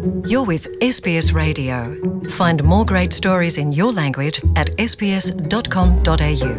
You're with SBS Radio. Find more great stories in your language at sbs.com.au.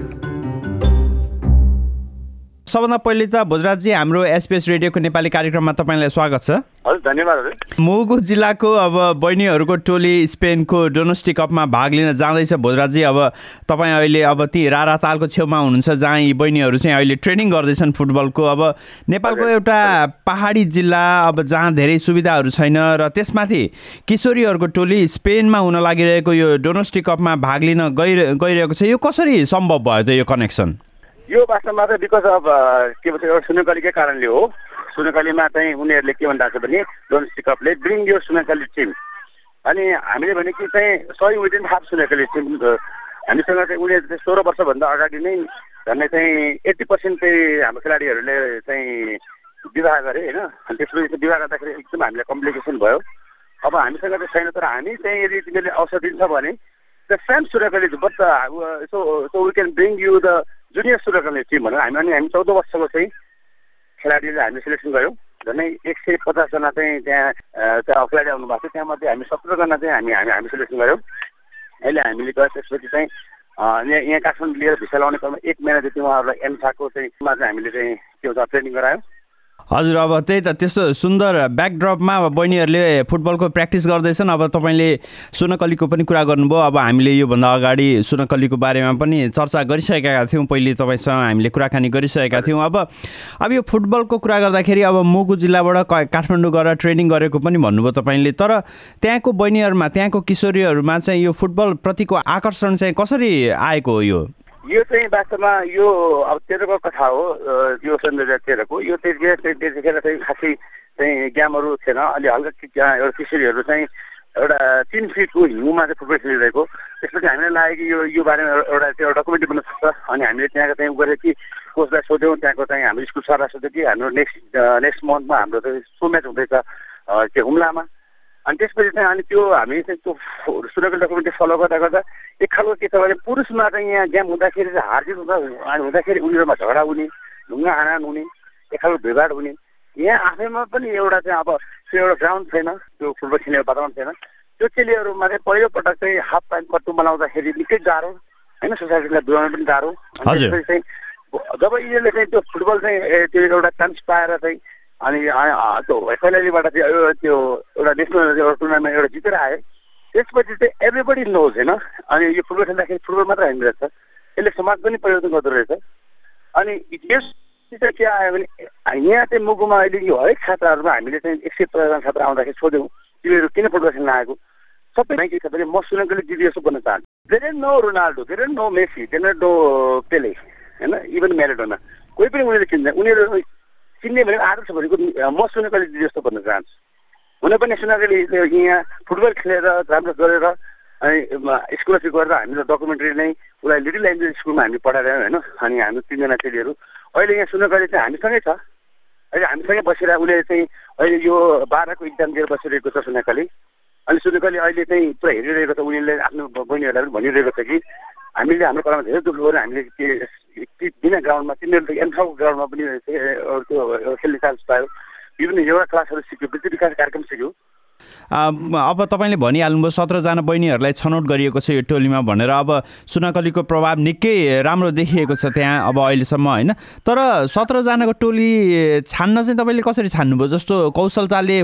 सबभन्दा पहिले त भोजराजजी हाम्रो SPS रेडियोको नेपाली कार्यक्रममा तपाईलाई स्वागत छ। हजुर धन्यवाद हजुर। मुगु जिल्लाको अब बहिनीहरूको टोली स्पेनको डोमेस्टिक कपमा भाग लिन जाँदैछ भोजराजजी। अब तपाईँ अहिले अब ती रारा तालको छेउमा हुनुहुन्छ जहाँ यी बहिनीहरू चाहिँ अहिले ट्रेनिङ गर्दैछन् फुटबलको। अब नेपालको एउटा पहाडी जिल्ला अब जहाँ धेरै सुविधाहरू छैन र त्यसमाथि किशोरीहरूको टोली स्पेनमा हुन लागिरहेको यो डोमेस्टिक कपमा भाग लिन गइरहेको छ। यो कसरी सम्भव भयो त यो कनेक्सन? यो वास्तवमा त बिकज अफ के भन्छ एउटा सुनकालीकै कारणले हो। सुनकालीमा चाहिँ उनीहरूले के भनिरहेको छ भने डोमेस्टिक कपले ब्रिङ यो सुनकाली टिम, अनि हामीले भने कि चाहिँ सही विदिन हाफ सुनकाली टिम हामीसँग चाहिँ उनीहरू चाहिँ 16 वर्षभन्दा अगाडि नै झन्डै चाहिँ 80% चाहिँ हाम्रो खेलाडीहरूले चाहिँ विवाह गरे होइन। अनि त्यसपछि विवाह गर्दाखेरि एकदम हामीलाई कम्प्लिकेसन भयो। अब हामीसँग चाहिँ छैन, तर हामी चाहिँ यदि तिमीहरूले अवसर दिन्छ भने the same Sunkali but so we can bring you the junior Sunkali team भनेर हामी 14 वर्षको चाहिँ खेलाडीले हामी सिलेक्सन गऱ्यौँ। झन्डै 150 जना चाहिँ त्यहाँ खेलाडी आउनु भएको थियो। त्यहाँमध्ये हामी 17 जना चाहिँ हामी सिलेक्सन गऱ्यौँ। अहिले हामीले गए त्यसपछि चाहिँ यहाँ काठमाडौँ लिएर भिसा लगाउने क्रममा 1 महिना जति उहाँहरूलाई एन्साको चाहिँ हामीले चाहिँ त्यो ट्रेनिङ गरायौँ। हजुर, अब त्यही त त्यस्तो सुन्दर ब्याकड्रपमा अब बहिनीहरूले फुटबलको प्र्याक्टिस गर्दैछन्। अब तपाईँले सुनकलीको पनि कुरा गर्नुभयो। अब हामीले योभन्दा अगाडि सुनकलीको बारेमा पनि चर्चा गरिसकेका थियौँ, पहिले तपाईँसँग हामीले कुराकानी गरिसकेका थियौँ। अब यो फुटबलको कुरा गर्दाखेरि अब मुगु जिल्लाबाट काठमाडौँ गएर ट्रेनिङ गरेको पनि भन्नुभयो तपाईँले, तर त्यहाँको बहिनीहरूमा त्यहाँको किशोरीहरूमा चाहिँ यो फुटबल प्रतिको आकर्षण चाहिँ कसरी आएको हो? यो चाहिँ वास्तवमा यो अब 13को कथा हो। यो सन् 2013को यो त्यतिखेर चाहिँ खासै चाहिँ गेमहरू थिएन। अलि हल्का एउटा किशोरीहरू चाहिँ एउटा 3 फिटको हिउँमा चाहिँ फुटबल खेलिरहेको। त्यसपछि हामीलाई लाग्यो कि यो बारेमा एउटा डकुमेन्ट्री बन्न सक्छ। अनि हामीले त्यहाँको चाहिँ गएर कि कोचलाई सोध्यौँ, त्यहाँको चाहिँ हाम्रो स्कुल सरलाई सोध्यो कि हाम्रो नेक्स्ट मन्थमा हाम्रो चाहिँ सो म्याच हुँदैछ त्यो हुम्लामा। अनि त्यसपछि चाहिँ अनि त्यो हामी चाहिँ त्यो सुनकाली डकुमेन्ट्री फलो गर्दा एक खालको के छ भने पुरुषमा चाहिँ यहाँ गेम हुँदाखेरि चाहिँ हारजित हुँदाखेरि उनीहरूमा झगडा हुने, ढुङ्गा हाना हुने, एक खालको भिडभाड हुने। यहाँ आफैमा पनि एउटा चाहिँ अब त्यो एउटा ग्राउन्ड छैन, त्यो फुटबल खेल्ने वातावरण छैन। त्यो चेलीहरूमा चाहिँ पहिलोपटक चाहिँ हाफ टाइम पट्टु बनाउँदाखेरि निकै गाह्रो होइन, सोसाइटीलाई बुझाउन पनि गाह्रो। त्यसपछि चाहिँ जब यिनीहरूले चाहिँ त्यो फुटबल चाहिँ त्यो एउटा चान्स पाएर चाहिँ अनि त्यो कैलालीबाट चाहिँ त्यो एउटा नेसनल एउटा टुर्नामेन्ट एउटा जितेर आयो। त्यसपछि चाहिँ एभ्रिबडी नोज होइन। अनि यो फुटबल खेल्दाखेरि फुटबल मात्र होइन रहेछ, यसले समाज पनि परिवर्तन गर्दो रहेछ। अनि यस चाहिँ के आयो भने यहाँ चाहिँ मुगुमा अहिले यो हरेक छात्राहरूमा हामीले चाहिँ 150 जना छात्र आउँदाखेरि सोध्यौँ तिमीहरू किन फुटबल खेल्न आएको? सबै के छ भने म सुनकाली दिदी जस्तो बन्न चाहन्छु। धेरै नो रोनाल्डो, धेरै नो मेसी, धेरै नो पेले होइन, इभन म्याराडोना, कोही पनि उनीहरूले किन्दैन। उनीहरू चिन्ने भने आदर्श भनेको म सुनकाली दिदी जस्तो बन्न चाहन्छु। हुन पनि सुनकाली यहाँ फुटबल खेलेर राम्रो गरेर अनि स्कलरसिप गरेर हामीले डकुमेन्ट्री नै उसलाई लिटिल एन्जल स्कुलमा हामी पढाएर होइन। अनि हामी 3 जना चेलीहरू अहिले यहाँ सुनकाली चाहिँ हामीसँगै छ। अहिले हामीसँगै बसेर उसले चाहिँ अहिले यो 12को इक्जाम दिएर बसिरहेको छ सुनकाली। अनि सुनकाली अहिले चाहिँ पुरा हेरिरहेको छ। उनीहरूले आफ्नो बहिनीहरूलाई पनि भनिरहेको छ कि हामीले हाम्रो पालामा धेरै दुःख गरेर हामीले बिना ग्राउन्डमा तिनीहरू एन्थाको ग्राउन्डमा पनि त्यो खेल्ने चान्स पायो। विभिन्न योगा क्लासहरू सिक्यो, वृत्ति विकास कार्यक्रम सिक्यो। अब तपाईँले भनिहाल्नुभयो 17 जना बहिनीहरूलाई छनौट गरिएको छ यो टोलीमा भनेर। अब सुनकलीको प्रभाव निकै राम्रो देखिएको छ त्यहाँ अब अहिलेसम्म होइन। तर 17 जनाको टोली छान्न चाहिँ तपाईँले कसरी छान्नुभयो? जस्तो कौशलताले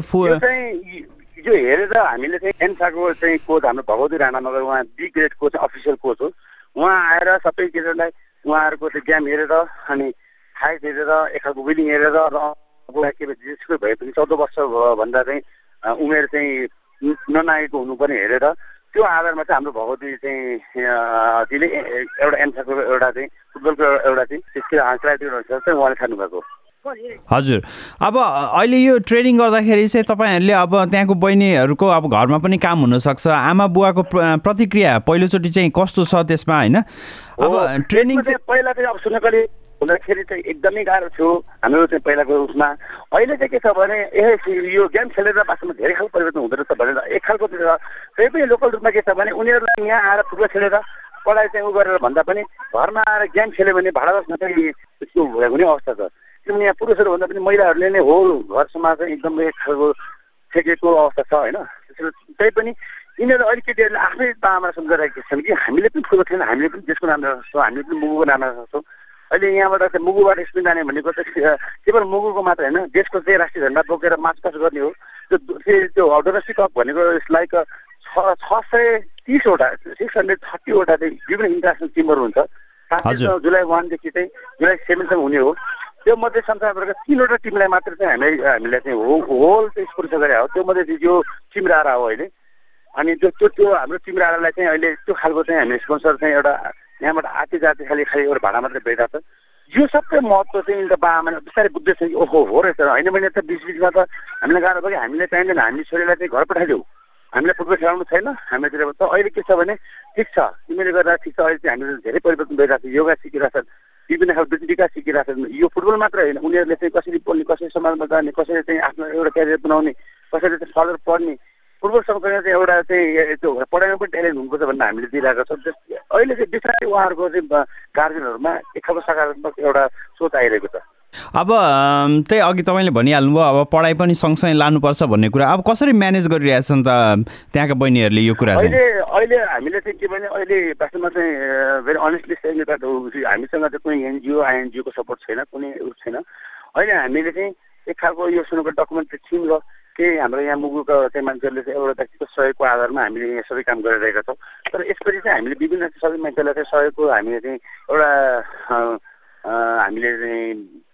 यो हेरेर हामीले चाहिँ एन्साको चाहिँ कोच हाम्रो भगवती राणा मगर उहाँ B grade coach official coach हो। उहाँ आएर सबै केटाहरूलाई उहाँहरूको चाहिँ गेम हेरेर अनि हाइट हेरेर एक खालको विलिङ हेरेर र के भन्छ भए पनि 14 वर्ष भन्दा चाहिँ उमेर चाहिँ ननागेको हुनुपर्ने हेरेर त्यो आधारमा चाहिँ हाम्रो भगवती चाहिँ दिले एउटा एन्साको एउटा चाहिँ फुटबलको एउटा चाहिँ त्यसको उहाँले छान्नुभएको। हजुर, अब अहिले यो ट्रेनिङ गर्दाखेरि चाहिँ तपाईँहरूले अब त्यहाँको बहिनीहरूको अब घरमा पनि काम हुनसक्छ, आमा बुवाको प्रतिक्रिया पहिलोचोटि चाहिँ कस्तो छ त्यसमा होइन? अब ट्रेनिङ चाहिँ पहिला चाहिँ अब सुनकाली हुँदाखेरि चाहिँ एकदमै गाह्रो थियो हाम्रो चाहिँ पहिलाको उसमा। अहिले चाहिँ के छ भने यो गेम खेलेर वास्तवमा धेरै खालको परिवर्तन हुँदो रहेछ भनेर एक खालको त्यही पनि लोकल रूपमा के छ भने उनीहरूलाई यहाँ आएर फुटबल खेलेर पढाइ चाहिँ उ गरेर भन्दा पनि घरमा आएर गेम खेल्यो भने भाडा बस्न चाहिँ त्यस्तो हुने अवस्था छ। किनभने यहाँ पुरुषहरू भन्दा पनि महिलाहरूले नै होल घर समाज एकदमै एक खालको ठेकेको अवस्था छ होइन। त्यही पनि यिनीहरू अहिले केटीहरूले आफ्नै पामा सम्झिरहेका छन् कि हामीले पनि फुटबल खेल्न, हामीले पनि देशको नाम राख्न सक्छौँ, हामीले पनि मुगुको नाम राख्न सक्छौँ। अहिले यहाँबाट चाहिँ मुगुबाट स्पेन जाने भनेको चाहिँ केवल मुगुको मात्र होइन, देशको चाहिँ राष्ट्रिय झन्डा बोकेर मार्चपास्ट गर्ने हो। त्यो डोमेस्टिक कप भनेको लाइक 630वटा 630वटा चाहिँ विभिन्न इन्टरनेसनल टिमहरू हुन्छ। जुलाई 1देखि चाहिँ जुलाई 7सम्म हुने हो। त्यो मध्ये संसारभरका 3वटा टिमलाई मात्र चाहिँ हामीलाई चाहिँ होल चाहिँ स्पोन्सर गरे हो। त्यो मध्ये यो टिम रारा हो अहिले। अनि त्यो हाम्रो टिम रारालाई चाहिँ अहिले त्यो खालको चाहिँ हामीले स्पोन्सर चाहिँ एउटा यहाँबाट आते जाते खालि एउटा भाडा मात्रै भेटाएको छ। यो सबै महत्त्व चाहिँ एउटा बाबामा बिस्तारै बुझ्दैछ कि ओहो हो रहेछ होइन भने त बिचमा त हामीलाई गाह्रो भयो कि हामीले चाहिँदैन, हामी छोरीलाई चाहिँ घर पठाइदेऊ, हामीलाई फुटबल खेलाउनु छैन हामीतिर। त अहिले के छ भने ठिक छ तिमीले गर्दा ठिक छ, अहिले चाहिँ हामीले धेरै परिवर्तन भइरहेको छ, योगा सिकिरहेछन्, विभिन्न खालको विकास सिकिरहेछन्। यो फुटबल मात्र होइन, उनीहरूले चाहिँ कसरी बोल्ने, कसरी समाजमा जाने, कसरी चाहिँ आफ्नो एउटा क्यारियर बनाउने, कसरी चाहिँ फर्दर पढ्ने, फुटबल सँगसँगै चाहिँ एउटा चाहिँ त्यो पढाइमा पनि ट्यालेन्ट हुनुपर्छ भनेर हामीले दिइरहेको छौँ। अहिले चाहिँ बिस्तारै उहाँहरूको चाहिँ गार्जेनहरूमा एक खालको सकारात्मक एउटा सोच आइरहेको छ। अब त्यही अघि तपाईँले भनिहाल्नुभयो अब पढाइ पनि सँगसँगै लानुपर्छ भन्ने कुरा। अब कसरी म्यानेज गरिरहेछन् त त्यहाँका बहिनीहरूले यो कुरा चाहिँ? अहिले हामीले चाहिँ के भने अहिले वास्तवमा चाहिँ भेरी अनेस्टली सेङ द्याट हामीसँग चाहिँ कुनै एनजिओ आइएनजिओको सपोर्ट छैन, कुनै उयो छैन। अहिले हामीले चाहिँ एक खालको यो सुनको डकुमेन्ट्री टिम र केही हाम्रो यहाँ मुगुका चाहिँ मान्छेहरूले चाहिँ एउटा व्यक्तिगत सहयोगको आधारमा हामीले यहाँ सबै काम गरिरहेका छौँ। तर यसपछि चाहिँ हामीले विभिन्न सबै मान्छेलाई चाहिँ सहयोगको हामीले चाहिँ एउटा हामीले चाहिँ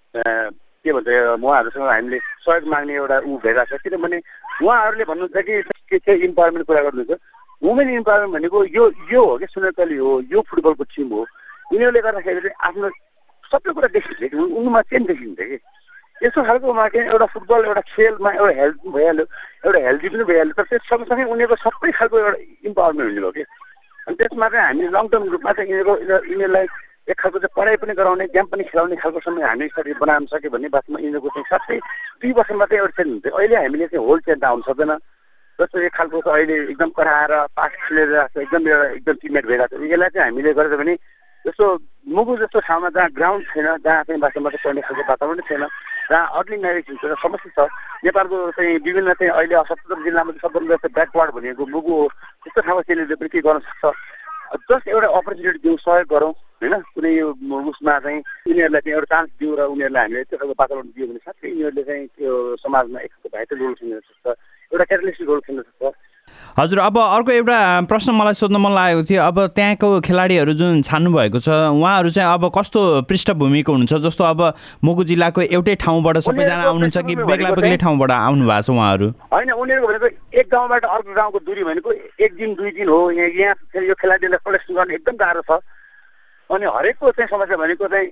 के भन्छ उहाँहरूसँग हामीले सहयोग माग्ने एउटा भइरहेको छ। किनभने उहाँहरूले भन्नुहुन्छ कि के चाहिँ इम्पावरमेन्ट कुरा गर्नुहुन्छ। वुमेन इम्पावरमेन्ट भनेको यो हो कि सुनकली हो, यो फुटबलको टिम हो। यिनीहरूले गर्दाखेरि चाहिँ आफ्नो सबै कुरा देखिन्छ कि उनीमा चेन्ज देखिन्छ कि यस्तो खालकोमा चाहिँ एउटा फुटबल एउटा खेलमा एउटा हेल्थ भइहाल्यो, एउटा हेल्दी पनि भइहाल्यो। तर त्यस सँगसँगै उनीहरूको सबै खालको एउटा इम्पावरमेन्ट हुने भयो कि। अनि त्यसमा चाहिँ हामी लङ टर्म रूपमा चाहिँ यिनीहरूलाई एक खालको चाहिँ पढाइ पनि गराउने, गेम पनि खेलाउने खालको समय हामी यसरी बनाउन सक्यो भने बादमा यिनीहरूको चाहिँ सबै 2 वर्षमा चाहिँ एउटा चेन्ज हुन्छ। अहिले हामीले चाहिँ होल चेन्ज आउनु सक्दैन। जस्तो एक खालको चाहिँ अहिले एकदम कराएर पास खेलेर एकदम टिममेट भइरहेको छ। यसलाई चाहिँ हामीले गरेर भने जस्तो मुगु जस्तो ठाउँमा जहाँ ग्राउन्ड छैन, जहाँ चाहिँ वास्तवमा चाहिँ पढ्ने खालको वातावरण छैन, जहाँ अर्ली म्यारेज हुन्छ समस्या छ। नेपालको चाहिँ विभिन्न चाहिँ अहिले 77 जिल्लामा सबभन्दा चाहिँ ब्याकवार्ड भनेको मुगु हो। त्यस्तो ठाउँमा चेलीले पनि के गर्न सक्छ, जस्ट एउटा अपर्च्युनिटी दिउँ, सहयोग गरौँ होइन। कुनै यो उसमा चाहिँ उनीहरूलाई चाहिँ एउटा चान्स दिउँ र उनीहरूलाई हामीले त्यो खालको वातावरण दियो भने साथै यिनीहरूले चाहिँ त्यो समाजमा एक खालको भाइटल रोल खेल्न सक्छ, एउटा क्याटलिस्टिक रोल खेल्न सक्छ। हजुर, अब अर्को एउटा प्रश्न मलाई सोध्न मन लागेको थियो। अब त्यहाँको खेलाडीहरू जुन छान्नु भएको छ उहाँहरू चाहिँ अब कस्तो पृष्ठभूमिको हुन्छ? जस्तो अब मुगु जिल्लाको एउटै ठाउँबाट सबैजना आउनुहुन्छ कि बेग्ला बेग्लै ठाउँबाट आउनु भएको छ उहाँहरू? होइन, उनीहरूको भनेको एक गाउँबाट अर्को गाउँको दूरी भनेको 1 दिन 2 दिन हो। यहाँ यो खेलाडीलाई प्रदर्शन गर्न एकदम गाह्रो छ। अनि हरेकको चाहिँ समस्या भनेको चाहिँ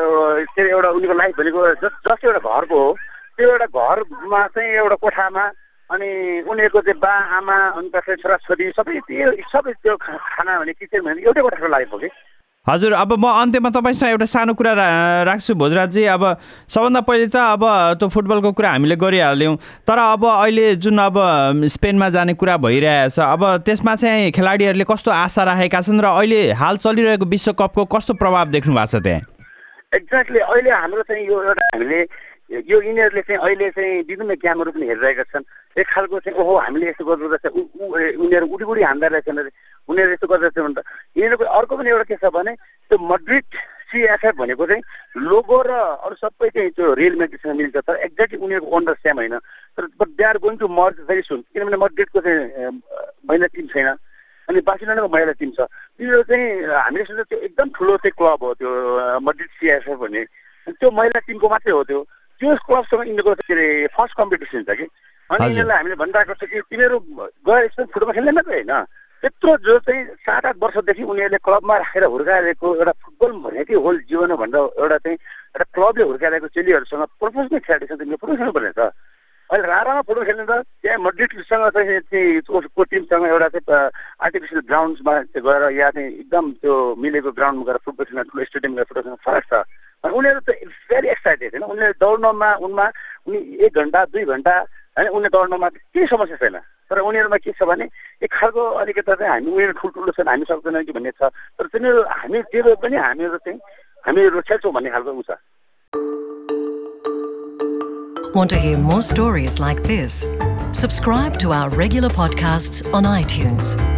एउटा उनीको लाइफ भनेको जस्ट एउटा घरको हो। त्यो एउटा घरमा चाहिँ एउटा कोठामा अनि उनीहरूको चाहिँ बा आमा अनि त्यसलाई छोराछोरी सबै त्यो खाना भने किचन भने एउटै कोठाको लाइफ हो कि। हजुर, अब म अन्त्यमा तपाईँसँग एउटा सानो कुरा राख्छु भोजराजी। अब सबभन्दा पहिले त अब त्यो फुटबलको कुरा हामीले गरिहाल्यौँ, तर अब अहिले जुन अब स्पेनमा जाने कुरा भइरहेछ अब त्यसमा चाहिँ खेलाडीहरूले कस्तो आशा राखेका छन् र अहिले हाल चलिरहेको विश्वकपको कस्तो प्रभाव देख्नु भएको छ त्यहाँ? एक्ज्याक्टली अहिले हाम्रो चाहिँ यो एउटा हामीले यो यिनीहरूले चाहिँ अहिले चाहिँ विभिन्न गेमहरू पनि हेरिरहेका छन्। एक खालको चाहिँ ओहो हामीले यस्तो गर्दो रहेछ, उनीहरू उडी हान्दा रहेछन्, उनीहरू यस्तो गर्दो रहेछ भने त यिनीहरूको अर्को पनि एउटा के छ भने त्यो मड्रिड CFF भनेको चाहिँ लोगो र अरू सबै चाहिँ त्यो रियल म्याड्रिडसँग मिल्छ। तर एक्ज्याक्टली उनीहरूको ओनर सेम होइन। तर but they are going to merge very soon. किनभने मड्रिडको चाहिँ महिला टिम छैन अनि बार्सिलोनाको महिला टिम छ। यो चाहिँ हामीले सोच्दा त्यो एकदम ठुलो चाहिँ क्लब हो त्यो मड्रिड CFF भन्ने। त्यो महिला टिमको मात्रै हो त्यो क्लबसँग यिनीहरूको के अरे फर्स्ट कम्पिटिसन छ कि। अनि यिनीहरूलाई हामीले भनिरहेको छ कि तिनीहरू गएर यसमा फुटबल खेल्ने मात्रै होइन, त्यत्रो जो चाहिँ 7-8 वर्षदेखि उनीहरूले क्लबमा राखेर हुर्काइरहेको एउटा फुटबल भनेकै होल जीवन हो भनेर एउटा क्लबले हुर्काइरहेको चेलीहरूसँग प्रोफेसनल खेलाडीसँग तिमीले फुटबल खेल्नुपर्ने छ। अहिले रारामा फुटबल खेल्ने त त्यहाँ मड्रिडसँग चाहिँ उसको टिमसँग एउटा चाहिँ आर्टिफिसियल ग्राउन्डमा गएर या चाहिँ एकदम त्यो मिलेको ग्राउन्डमा गएर फुटबल खेल्न ठुलो स्टेडियममा गएर फुटबल खेल्न फरक छ। उनीहरू त भेरी एक्साइटेड होइन। उनीहरू दौड्नमा उनी 1 घन्टा 2 घन्टा होइन उनीहरू दौड्नमा केही समस्या छैन। तर उनीहरूमा के छ भने एक खालको अलिकति चाहिँ हामी उनीहरू ठुल्ठुलो छन् हामी सक्दैनौँ कि भन्ने छ। तर तिनीहरू हामी जे पनि हामीहरू खेल्छौँ भन्ने खालको उ छ। Want to hear more stories like this? Subscribe to our regular podcasts on iTunes.